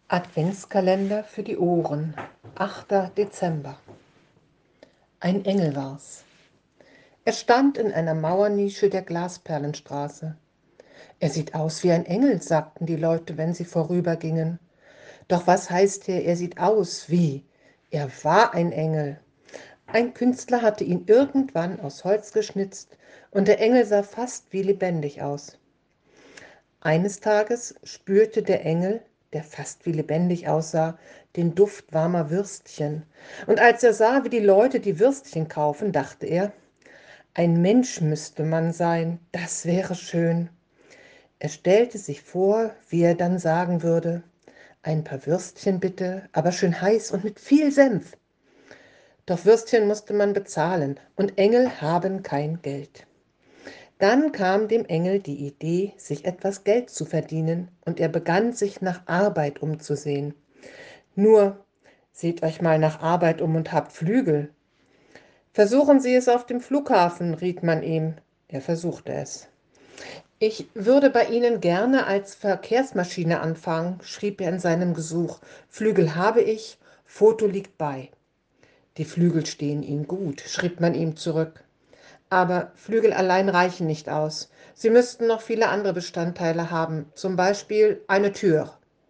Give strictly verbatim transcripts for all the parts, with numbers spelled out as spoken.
Adventskalender für die Ohren, achter Dezember. Ein Engel war's. Er stand in einer Mauernische der Glasperlenstraße. Er sieht aus wie ein Engel, sagten die Leute, wenn sie vorübergingen. Doch was heißt hier, er sieht aus wie? Er war ein Engel. Ein Künstler hatte ihn irgendwann aus Holz geschnitzt, und der Engel sah fast wie lebendig aus. Eines Tages spürte der Engel, der fast wie lebendig aussah, den Duft warmer Würstchen. Und als er sah, wie die Leute die Würstchen kaufen, dachte er, ein Mensch müsste man sein, das wäre schön. Er stellte sich vor, wie er dann sagen würde, ein paar Würstchen bitte, aber schön heiß und mit viel Senf. Doch Würstchen musste man bezahlen, und Engel haben kein Geld. Dann kam dem Engel die Idee, sich etwas Geld zu verdienen, und er begann, sich nach Arbeit umzusehen. Nur, seht euch mal nach Arbeit um und habt Flügel. Versuchen Sie es auf dem Flughafen, riet man ihm. Er versuchte es. Ich würde bei Ihnen gerne als Verkehrsmaschine anfangen, schrieb er in seinem Gesuch. Flügel habe ich, Foto liegt bei. Die Flügel stehen Ihnen gut, schrieb man ihm zurück. Aber Flügel allein reichen nicht aus. Sie müssten noch viele andere Bestandteile haben, zum Beispiel eine Tür.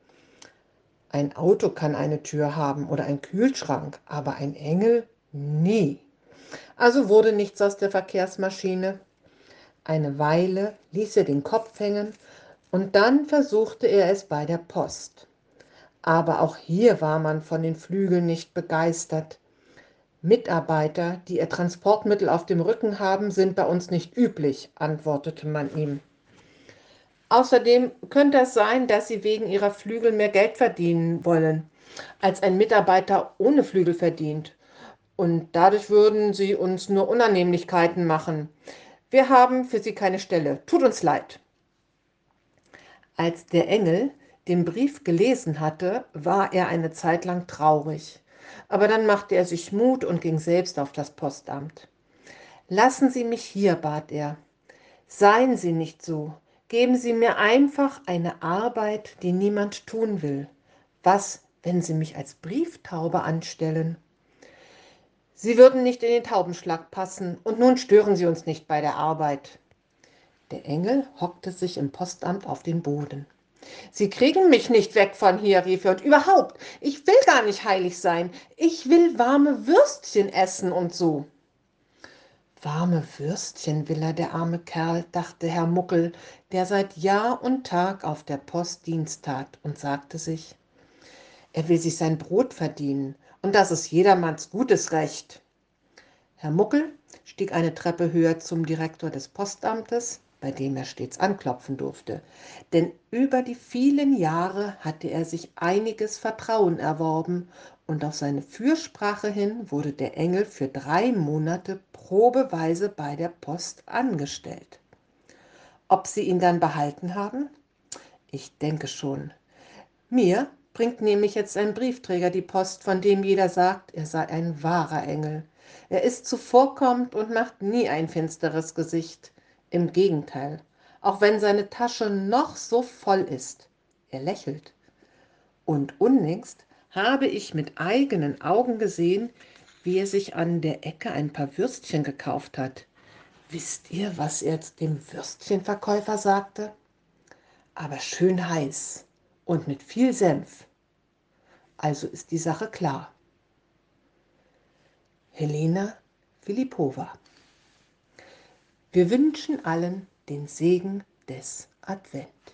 Ein Auto kann eine Tür haben oder ein Kühlschrank, aber ein Engel? Nie. Also wurde nichts aus der Verkehrsmaschine. Eine Weile ließ er den Kopf hängen und dann versuchte er es bei der Post. Aber auch hier war man von den Flügeln nicht begeistert. Mitarbeiter, die ihr Transportmittel auf dem Rücken haben, sind bei uns nicht üblich, antwortete man ihm. Außerdem könnte es sein, dass sie wegen ihrer Flügel mehr Geld verdienen wollen, als ein Mitarbeiter ohne Flügel verdient. Und dadurch würden sie uns nur Unannehmlichkeiten machen. Wir haben für sie keine Stelle. Tut uns leid. Als der Engel den Brief gelesen hatte, war er eine Zeit lang traurig. Aber dann machte er sich Mut und ging selbst auf das Postamt. Lassen Sie mich hier, bat er. Seien Sie nicht so. Geben Sie mir einfach eine Arbeit, die niemand tun will. Was, wenn Sie mich als Brieftaube anstellen? Sie würden nicht in den Taubenschlag passen, und nun stören Sie uns nicht bei der Arbeit. Der Engel hockte sich im Postamt auf den Boden. Sie kriegen mich nicht weg von hier, rief er, und überhaupt, ich will gar nicht heilig sein. Ich will warme Würstchen essen und so. Warme Würstchen will er, der arme Kerl, dachte Herr Muckel, der seit Jahr und Tag auf der Post Dienst tat, und sagte sich, er will sich sein Brot verdienen, und das ist jedermanns gutes Recht. Herr Muckel stieg eine Treppe höher zum Direktor des Postamtes, bei dem er stets anklopfen durfte, denn über die vielen Jahre hatte er sich einiges Vertrauen erworben, und auf seine Fürsprache hin wurde der Engel für drei Monate probeweise bei der Post angestellt. Ob sie ihn dann behalten haben? Ich denke schon. Mir bringt nämlich jetzt ein Briefträger die Post, von dem jeder sagt, er sei ein wahrer Engel. Er ist zuvorkommend und macht nie ein finsteres Gesicht. Im Gegenteil, auch wenn seine Tasche noch so voll ist, er lächelt. Und unlängst habe ich mit eigenen Augen gesehen, wie er sich an der Ecke ein paar Würstchen gekauft hat. Wisst ihr, was er dem Würstchenverkäufer sagte? Aber schön heiß und mit viel Senf. Also ist die Sache klar. Helena Filippova. Wir wünschen allen den Segen des Advent.